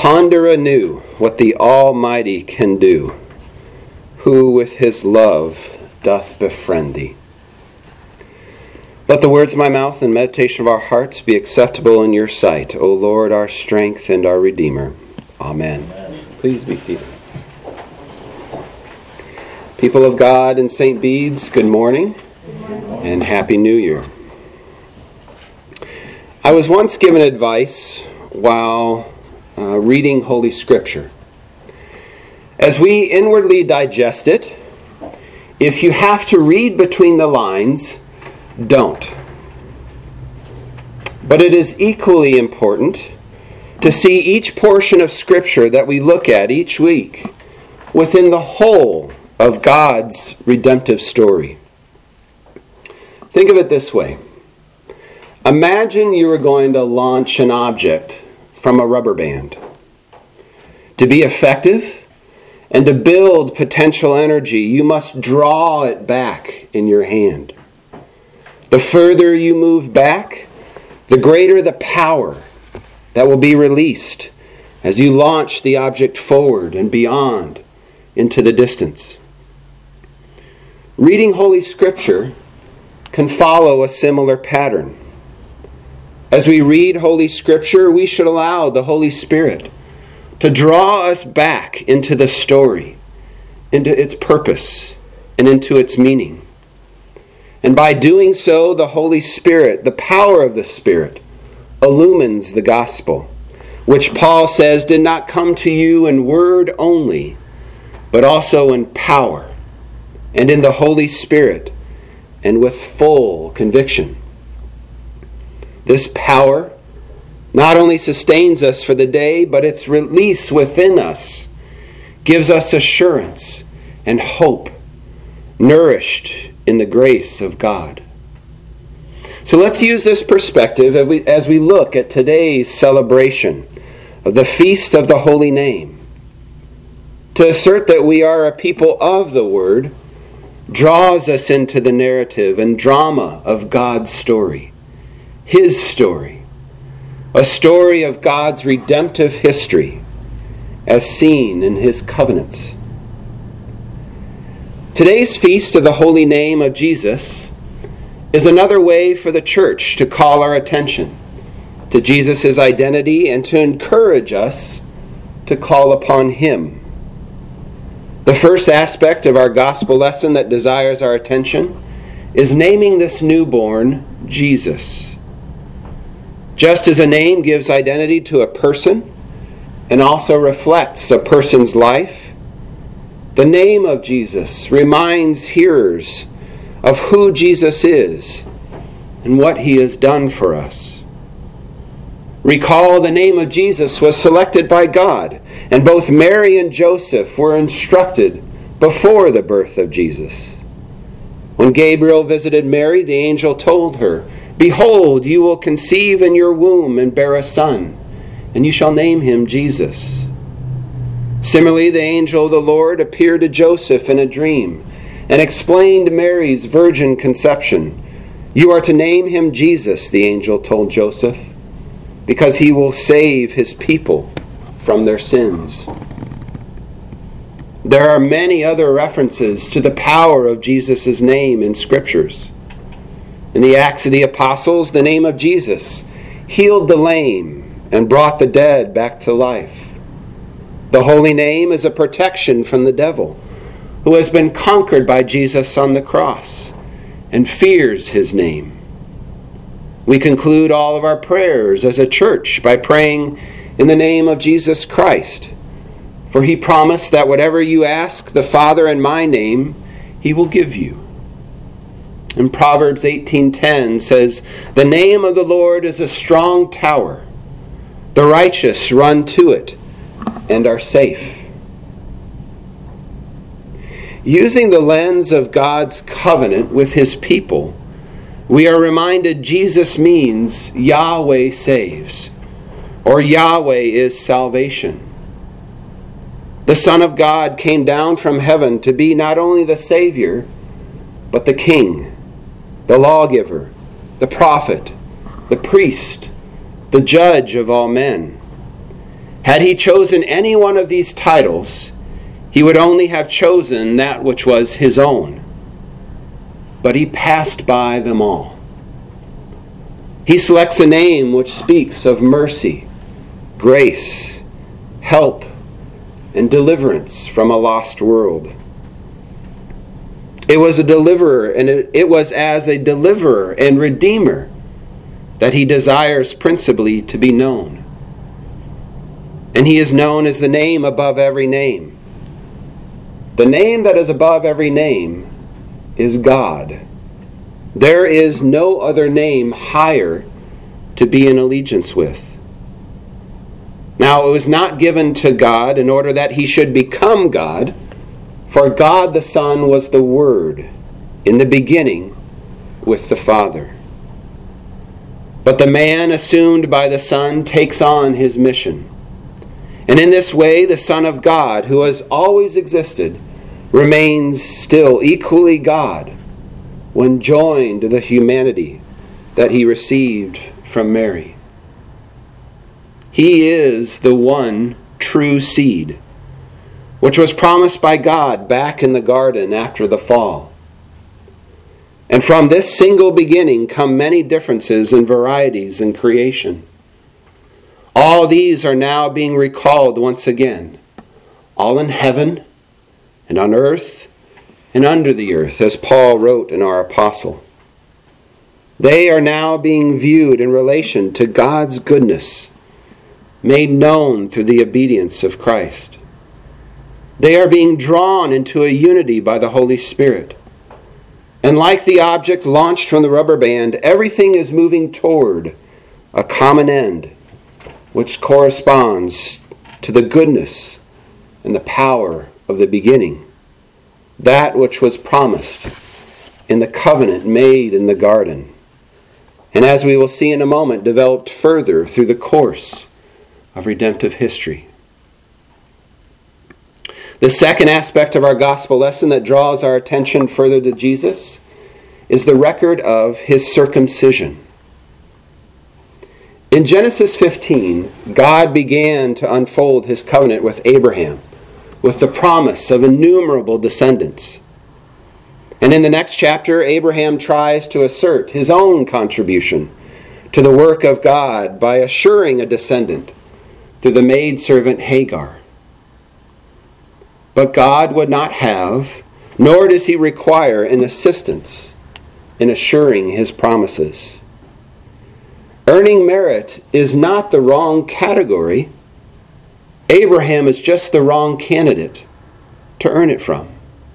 Ponder anew what the Almighty can do, who with his love doth befriend thee. Let the words of my mouth and meditation of our hearts be acceptable in your sight, O Lord, our strength and our Redeemer. Amen. Please be seated. People of God in St. Bede's, good morning and Happy New Year. I was once given advice while reading Holy Scripture. As we inwardly digest it, if you have to read between the lines, don't. But it is equally important to see each portion of Scripture that we look at each week within the whole of God's redemptive story. Think of it this way. Imagine you were going to launch an object from a rubber band. To be effective and to build potential energy, you must draw it back in your hand. The further you move back, the greater the power that will be released as you launch the object forward and beyond into the distance. Reading Holy Scripture can follow a similar pattern. As we read Holy Scripture, we should allow the Holy Spirit to draw us back into the story, into its purpose, and into its meaning. And by doing so, the Holy Spirit, the power of the Spirit, illumines the gospel, which Paul says did not come to you in word only, but also in power, and in the Holy Spirit, and with full conviction. This power not only sustains us for the day, but its release within us gives us assurance and hope, nourished in the grace of God. So let's use this perspective as we look at today's celebration of the Feast of the Holy Name. To assert that we are a people of the Word draws us into the narrative and drama of God's story. His story, a story of God's redemptive history as seen in His covenants. Today's Feast of the Holy Name of Jesus is another way for the church to call our attention to Jesus' identity and to encourage us to call upon Him. The first aspect of our gospel lesson that desires our attention is naming this newborn Jesus. Just as a name gives identity to a person and also reflects a person's life, the name of Jesus reminds hearers of who Jesus is and what He has done for us. Recall, the name of Jesus was selected by God, and both Mary and Joseph were instructed before the birth of Jesus. When Gabriel visited Mary, the angel told her, "Behold, you will conceive in your womb and bear a son, and you shall name him Jesus." Similarly, the angel of the Lord appeared to Joseph in a dream and explained Mary's virgin conception. "You are to name him Jesus," the angel told Joseph, "because he will save his people from their sins." There are many other references to the power of Jesus' name in Scriptures. In the Acts of the Apostles, the name of Jesus healed the lame and brought the dead back to life. The holy name is a protection from the devil, who has been conquered by Jesus on the cross and fears His name. We conclude all of our prayers as a church by praying in the name of Jesus Christ, for He promised that whatever you ask the Father in my name, He will give you. And Proverbs 18:10 says, "The name of the Lord is a strong tower. The righteous run to it and are safe." Using the lens of God's covenant with His people, we are reminded Jesus means Yahweh saves, or Yahweh is salvation. The Son of God came down from heaven to be not only the Savior, but the King, the lawgiver, the prophet, the priest, the judge of all men. Had he chosen any one of these titles, he would only have chosen that which was his own. But he passed by them all. He selects a name which speaks of mercy, grace, help, and deliverance from a lost world. It was a deliverer, and it was as a deliverer and redeemer that he desires principally to be known. And he is known as the name above every name. The name that is above every name is God. There is no other name higher to be in allegiance with. Now, it was not given to God in order that he should become God, for God the Son was the Word in the beginning with the Father. But the man assumed by the Son takes on his mission. And in this way, the Son of God, who has always existed, remains still equally God when joined to the humanity that he received from Mary. He is the one true seed, which was promised by God back in the garden after the fall. And from this single beginning come many differences and varieties in creation. All these are now being recalled once again, all in heaven and on earth and under the earth, as Paul wrote in our epistle. They are now being viewed in relation to God's goodness, made known through the obedience of Christ. They are being drawn into a unity by the Holy Spirit. And like the object launched from the rubber band, everything is moving toward a common end, which corresponds to the goodness and the power of the beginning, that which was promised in the covenant made in the garden, and as we will see in a moment, developed further through the course of redemptive history. The second aspect of our gospel lesson that draws our attention further to Jesus is the record of his circumcision. In Genesis 15, God began to unfold his covenant with Abraham, with the promise of innumerable descendants. And in the next chapter, Abraham tries to assert his own contribution to the work of God by assuring a descendant through the maidservant Hagar. But God would not have, nor does he require, an assistance in assuring his promises. Earning merit is not the wrong category. Abraham is just the wrong candidate to earn it from.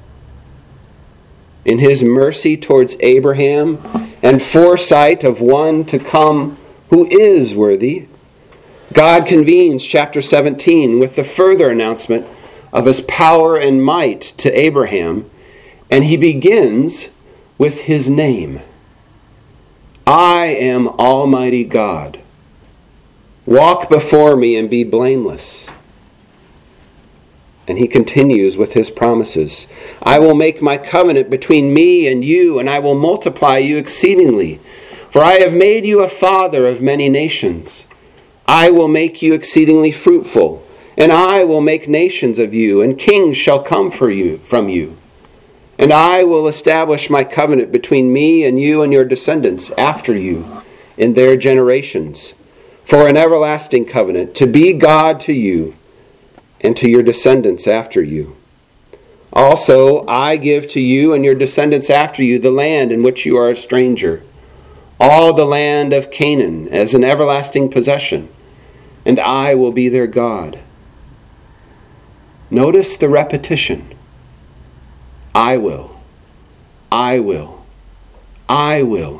In his mercy towards Abraham and foresight of one to come who is worthy, God convenes chapter 17 with the further announcement of his power and might to Abraham, and he begins with his name. I am Almighty God. Walk before me and be blameless. And he continues with his promises. I will make my covenant between me and you, and I will multiply you exceedingly. For I have made you a father of many nations. I will make you exceedingly fruitful, and I will make nations of you, and kings shall come from you. And I will establish my covenant between me and you and your descendants after you in their generations, for an everlasting covenant, to be God to you and to your descendants after you. Also, I give to you and your descendants after you the land in which you are a stranger, all the land of Canaan as an everlasting possession, and I will be their God. Notice the repetition. I will, I will, I will.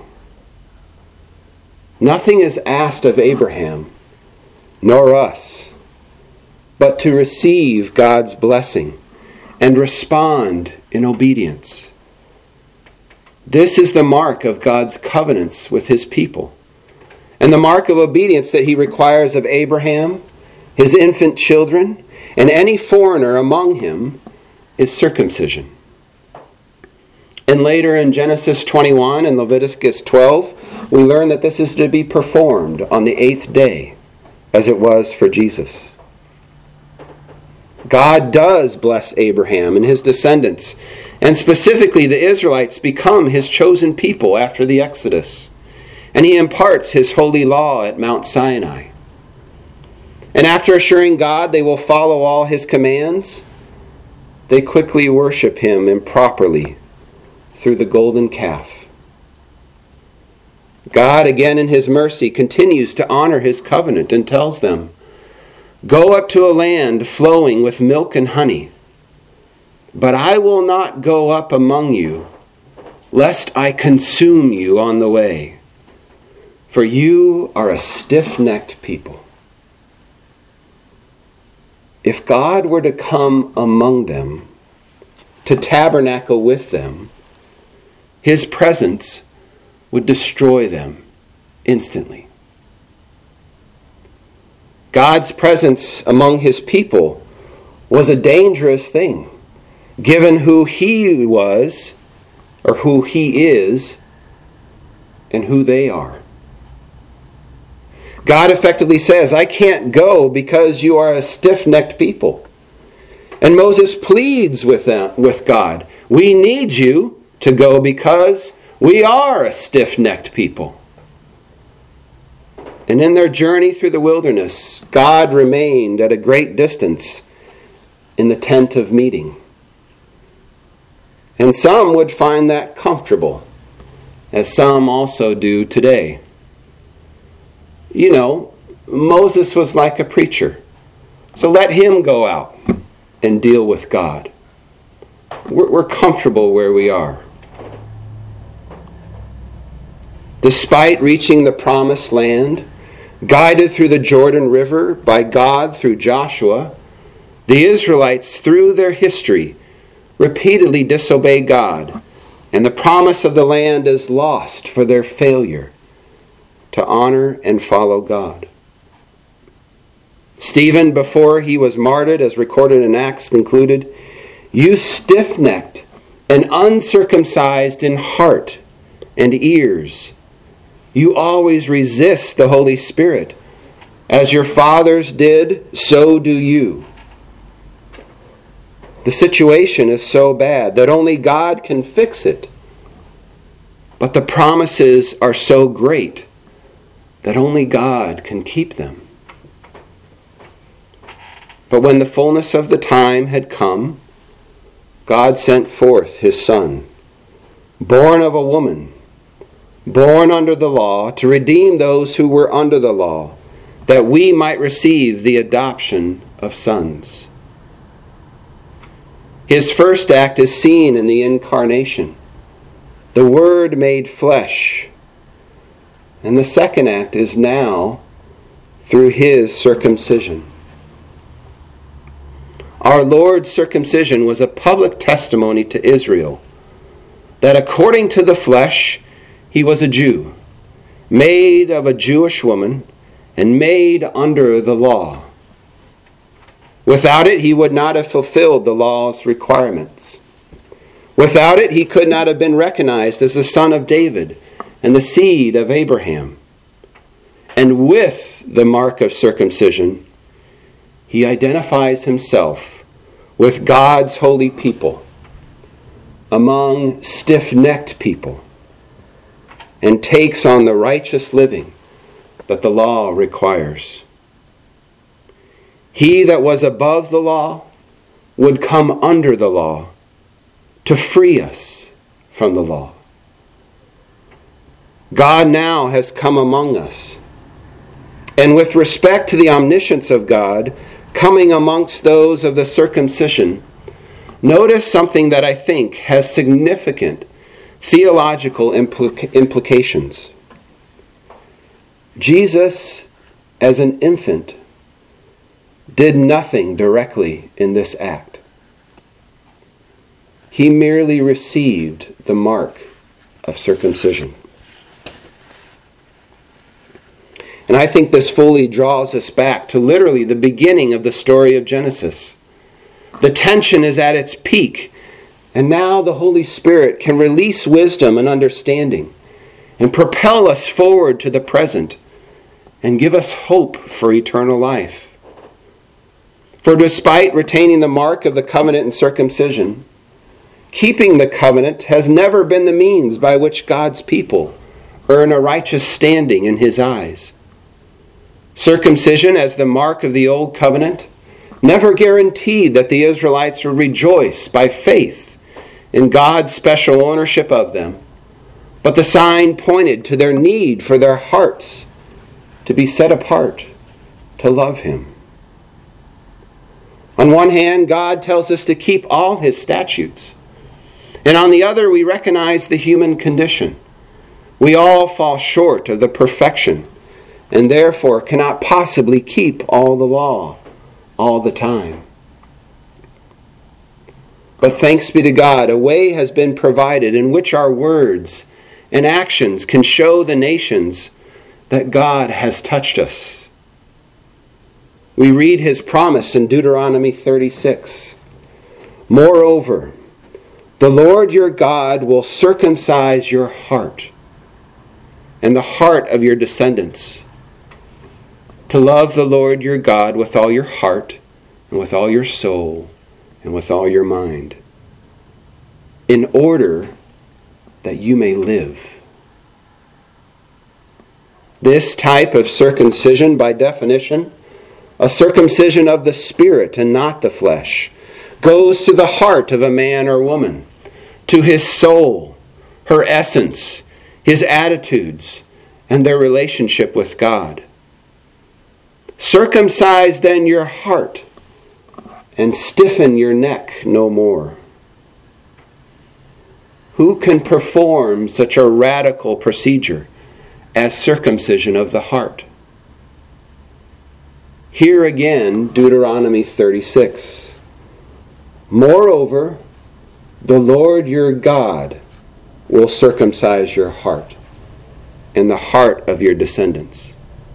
Nothing is asked of Abraham, nor us, but to receive God's blessing and respond in obedience. This is the mark of God's covenants with his people, and the mark of obedience that he requires of Abraham, his infant children, and any foreigner among him is circumcision. And later in Genesis 21 and Leviticus 12, we learn that this is to be performed on the 8th day, as it was for Jesus. God does bless Abraham and his descendants, and specifically the Israelites become his chosen people after the Exodus. And he imparts his holy law at Mount Sinai. And after assuring God they will follow all his commands, they quickly worship him improperly through the golden calf. God, again in his mercy, continues to honor his covenant and tells them, "Go up to a land flowing with milk and honey, but I will not go up among you, lest I consume you on the way, for you are a stiff-necked people." If God were to come among them, to tabernacle with them, his presence would destroy them instantly. God's presence among his people was a dangerous thing, given who he was, or who he is, and who they are. God effectively says, "I can't go because you are a stiff-necked people." And Moses pleads with God, "We need you to go because we are a stiff-necked people." And in their journey through the wilderness, God remained at a great distance in the tent of meeting. And some would find that comfortable, as some also do today. You know, Moses was like a preacher, so let him go out and deal with God. We're comfortable where we are. Despite reaching the promised land, guided through the Jordan River by God through Joshua, the Israelites, through their history, repeatedly disobey God, and the promise of the land is lost for their failure to honor and follow God. Stephen, before he was martyred, as recorded in Acts, concluded, "You stiff-necked and uncircumcised in heart and ears, you always resist the Holy Spirit. As your fathers did, so do you." The situation is so bad that only God can fix it. But the promises are so great that only God can keep them. But when the fullness of the time had come, God sent forth his Son, born of a woman, born under the law, to redeem those who were under the law, that we might receive the adoption of sons. His first act is seen in the incarnation, the Word made flesh. And the second act is now through his circumcision. Our Lord's circumcision was a public testimony to Israel that according to the flesh, he was a Jew, made of a Jewish woman and made under the law. Without it, he would not have fulfilled the law's requirements. Without it, he could not have been recognized as the son of David and the seed of Abraham. And with the mark of circumcision, he identifies himself with God's holy people among stiff-necked people and takes on the righteous living that the law requires. He that was above the law would come under the law to free us from the law. God now has come among us. And with respect to the omniscience of God coming amongst those of the circumcision, notice something that I think has significant theological implications. Jesus, as an infant, did nothing directly in this act. He merely received the mark of circumcision. And I think this fully draws us back to literally the beginning of the story of Genesis. The tension is at its peak, and now the Holy Spirit can release wisdom and understanding and propel us forward to the present and give us hope for eternal life. For despite retaining the mark of the covenant and circumcision, keeping the covenant has never been the means by which God's people earn a righteous standing in His eyes. Circumcision as the mark of the old covenant never guaranteed that the Israelites would rejoice by faith in God's special ownership of them, but the sign pointed to their need for their hearts to be set apart to love Him. On one hand, God tells us to keep all His statutes, and on the other, we recognize the human condition. We all fall short of the perfection, and therefore cannot possibly keep all the law all the time. But thanks be to God, a way has been provided in which our words and actions can show the nations that God has touched us. We read His promise in Deuteronomy 36. Moreover, the Lord your God will circumcise your heart and the heart of your descendants, to love the Lord your God with all your heart and with all your soul and with all your mind, in order that you may live. This type of circumcision, by definition, a circumcision of the spirit and not the flesh, goes to the heart of a man or woman, to his soul, her essence, his attitudes, and their relationship with God. Circumcise then your heart, and stiffen your neck no more. Who can perform such a radical procedure as circumcision of the heart? Here again, Deuteronomy 36. Moreover, the Lord your God will circumcise your heart and the heart of your descendants.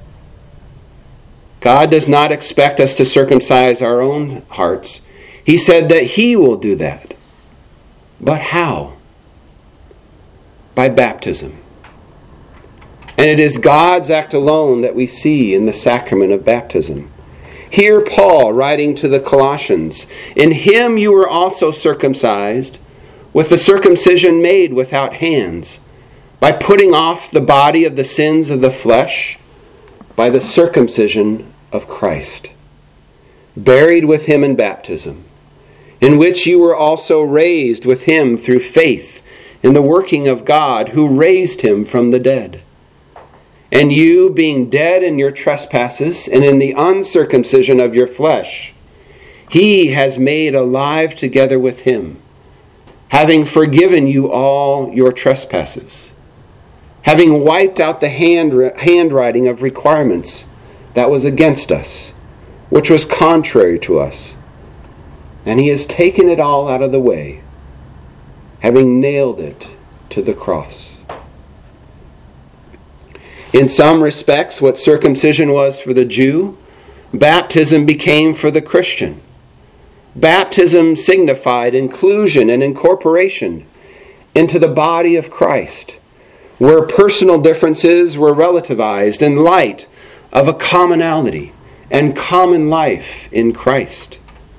God does not expect us to circumcise our own hearts. He said that He will do that. But how? By baptism. And it is God's act alone that we see in the sacrament of baptism. Here Paul, writing to the Colossians, in Him you were also circumcised, with the circumcision made without hands, by putting off the body of the sins of the flesh, by the circumcision of Christ, buried with Him in baptism, in which you were also raised with Him through faith in the working of God who raised Him from the dead. And you, being dead in your trespasses and in the uncircumcision of your flesh, He has made alive together with Him, having forgiven you all your trespasses, having wiped out the handwriting of requirements that was against us, which was contrary to us. And He has taken it all out of the way, having nailed it to the cross. In some respects, what circumcision was for the Jew, baptism became for the Christian. Baptism signified inclusion and incorporation into the body of Christ, where personal differences were relativized in light of a commonality and common life in Christ.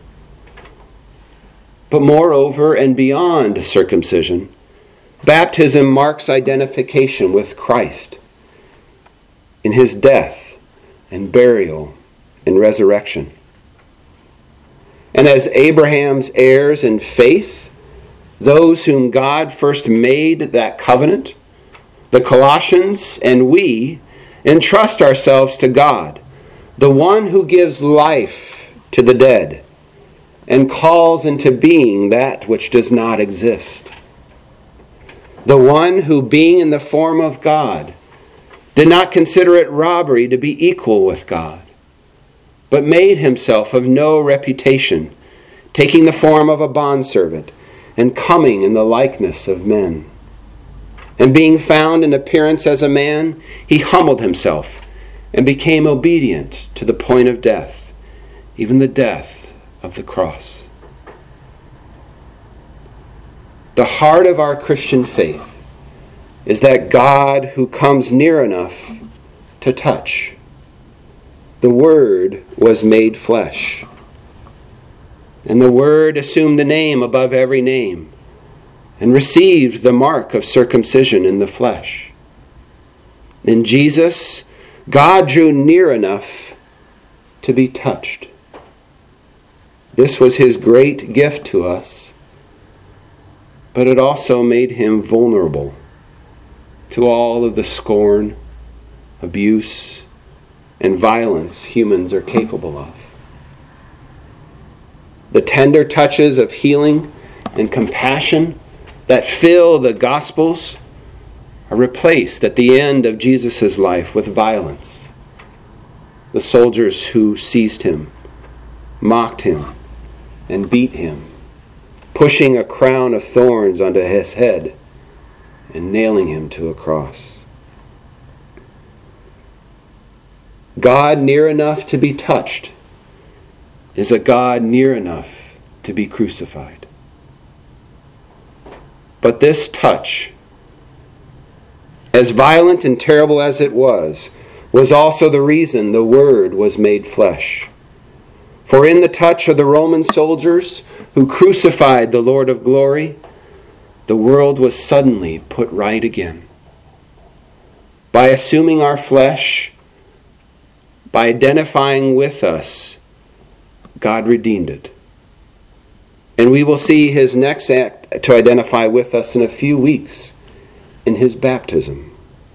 But moreover and beyond circumcision, baptism marks identification with Christ in His death and burial and resurrection. And as Abraham's heirs in faith, those whom God first made that covenant, the Colossians and we entrust ourselves to God, the one who gives life to the dead and calls into being that which does not exist. The one who, being in the form of God, did not consider it robbery to be equal with God, but made Himself of no reputation, taking the form of a bondservant and coming in the likeness of men. And being found in appearance as a man, He humbled Himself and became obedient to the point of death, even the death of the cross. The heart of our Christian faith is that God who comes near enough to touch. The Word was made flesh And the Word assumed the name above every name, and received the mark of circumcision in the flesh. In Jesus, God drew near enough to be touched. This was his great gift to us, but it also made him vulnerable to all of the scorn, abuse, and violence humans are capable of. The tender touches of healing and compassion that fill the Gospels are replaced at the end of Jesus' life with violence. The soldiers who seized him, mocked him, and beat him, pushing a crown of thorns onto his head and nailing him to a cross. God near enough to be touched is a God near enough to be crucified. But this touch, as violent and terrible as it was also the reason the Word was made flesh. For in the touch of the Roman soldiers who crucified the Lord of glory, the world was suddenly put right again. By assuming our flesh, by identifying with us, God redeemed it. And we will see his next act to identify with us in a few weeks in his baptism.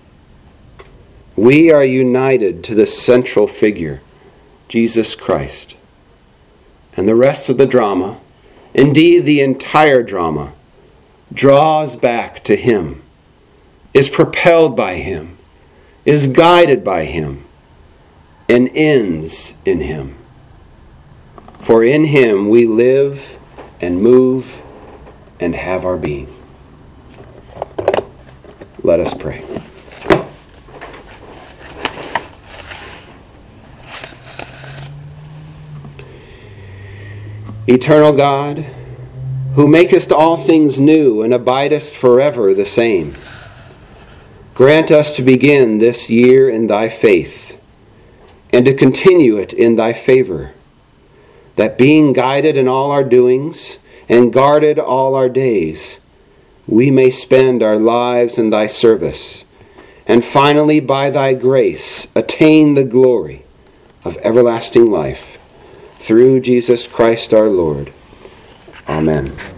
We are united to the central figure, Jesus Christ. And the rest of the drama, indeed the entire drama, draws back to him, is propelled by him, is guided by him, and ends in him. For in him we live and move and have our being. Let us pray. Eternal God, who makest all things new and abidest forever the same, grant us to begin this year in thy faith and to continue it in thy favor, that being guided in all our doings and guarded all our days, we may spend our lives in thy service, and finally by thy grace attain the glory of everlasting life. Through Jesus Christ our Lord. Amen.